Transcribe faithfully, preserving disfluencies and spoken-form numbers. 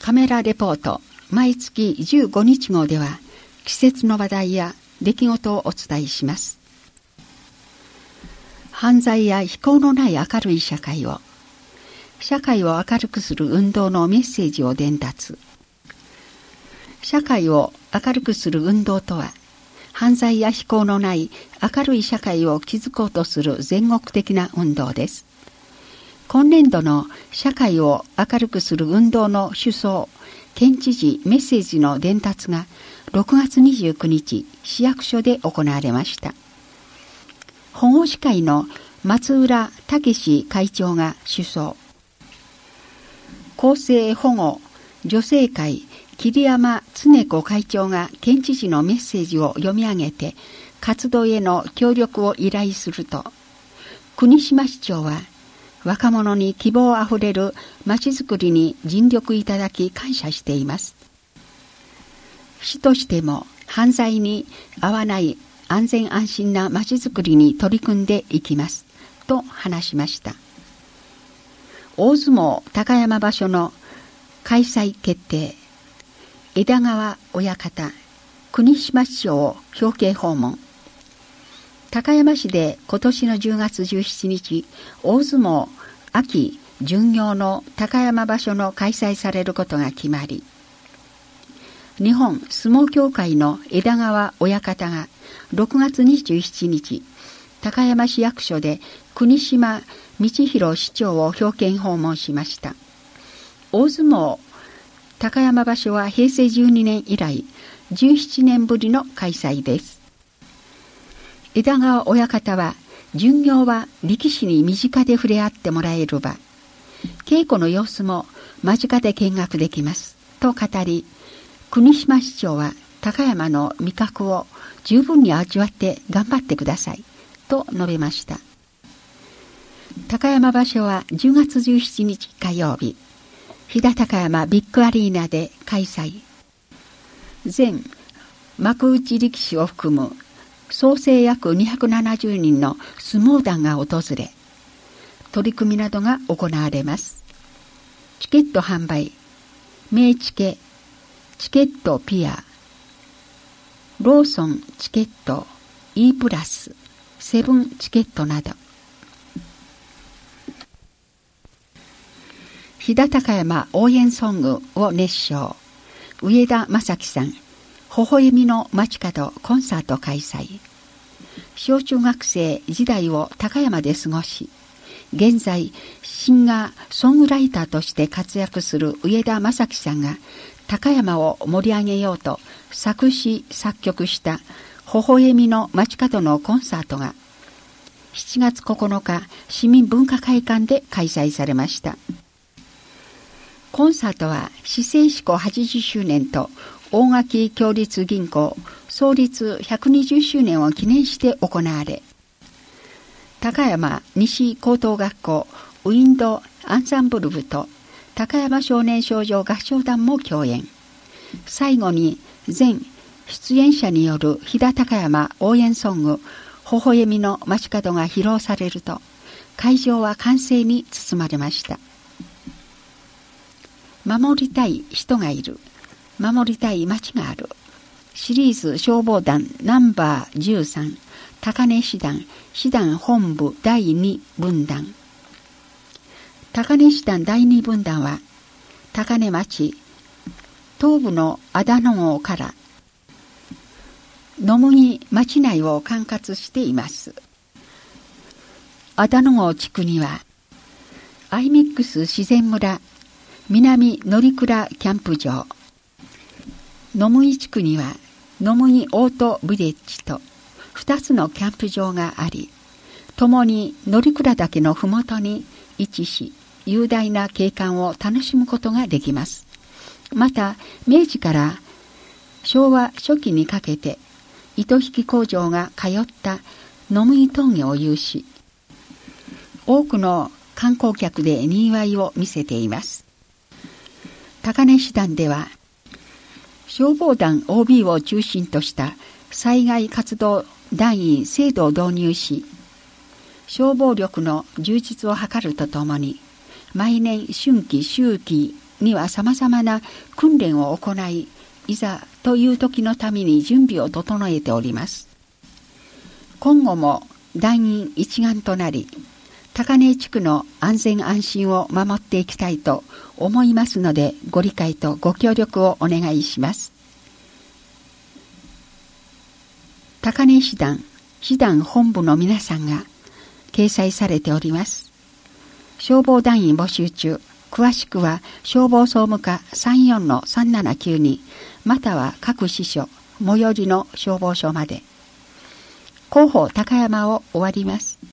カメラレポート毎月じゅうごにち号では季節の話題や出来事をお伝えします。犯罪や非行のない明るい社会を、社会を明るくする運動のメッセージを伝達。社会を明るくする運動とは、犯罪や非行のない明るい社会を築こうとする全国的な運動です。今年度の社会を明るくする運動の主走、県知事メッセージの伝達がろくがつにじゅうくにち市役所で行われました。保護司会の松浦武会長が主走。厚生保護女性会桐山恒子会長が県知事のメッセージを読み上げて活動への協力を依頼すると、国島市長は若者に希望あふれるまちづくりに尽力いただき感謝しています。市としても犯罪に遭わない安全安心なまちづくりに取り組んでいきますと話しました。大相撲高山場所の開催決定。枝川親方、国島市長を表敬訪問。高山市で今年のじゅうがつじゅうしちにち、大相撲秋巡業の高山場所の開催されることが決まり、日本相撲協会の枝川親方がろくがつにじゅうしちにち、高山市役所で国島道弘市長を表敬訪問しました。大相撲高山場所はへいせいじゅうにねん以来じゅうななねんぶりの開催です。枝川親方は、巡業は力士に身近で触れ合ってもらえる場、稽古の様子も間近で見学できますと語り、国島市長は高山の味覚を十分に味わって頑張ってくださいと述べました。高山場所はじゅうがつじゅうしちにち火曜日、飛騨高山ビッグアリーナで開催。全幕内力士を含む総勢約にひゃくななじゅうにんの相撲団が訪れ、取り組みなどが行われます。チケット販売、名チケ、チケットピア、ローソンチケット E プラス、セブンチケットなど。飛騨高山応援ソングを熱唱。上田正樹さん、微笑みの街角コンサート開催。小中学生時代を高山で過ごし、現在シンガーソングライターとして活躍する上田正樹さんが高山を盛り上げようと作詞作曲した微笑みの街角のコンサートがしちがつここのか市民文化会館で開催されました。コンサートは市政施行はちじゅっしゅうねんと大垣共立銀行創立ひゃくにじゅっしゅうねんを記念して行われ、高山西高等学校ウィンドアンサンブル部と高山少年少女合唱団も共演。最後に全出演者による飛騨高山応援ソング微笑みの街角が披露されると、会場は歓声に包まれました。守りたい人がいる、守りたい街がある。シリーズ消防団ナンバーじゅうさん、高根師団師団本部だいに分団。高根師団だいに分団は高根町東部の阿田野郷から野麦町内を管轄しています。阿田野郷地区にはアイミックス自然村南乗倉キャンプ場、野麦地区には野麦オートビレッジとふたつのキャンプ場があり、ともに乗倉岳のふもとに位置し、雄大な景観を楽しむことができます。また、明治から昭和初期にかけて、糸引き工場が通った野麦峠を有し、多くの観光客でにぎわいを見せています。高根師団では、消防団 オービー を中心とした災害活動団員制度を導入し、消防力の充実を図るとともに、毎年春季秋季には様々な訓練を行い、いざという時のために準備を整えております。今後も団員一丸となり、高根地区の安全安心を守っていきたいと思いますので、ご理解とご協力をお願いします。高根師団、師団本部の皆さんが掲載されております。消防団員募集中。詳しくは消防総務課 さんよんのさんななきゅうに または各支所最寄りの消防署まで。広報高山を終わります。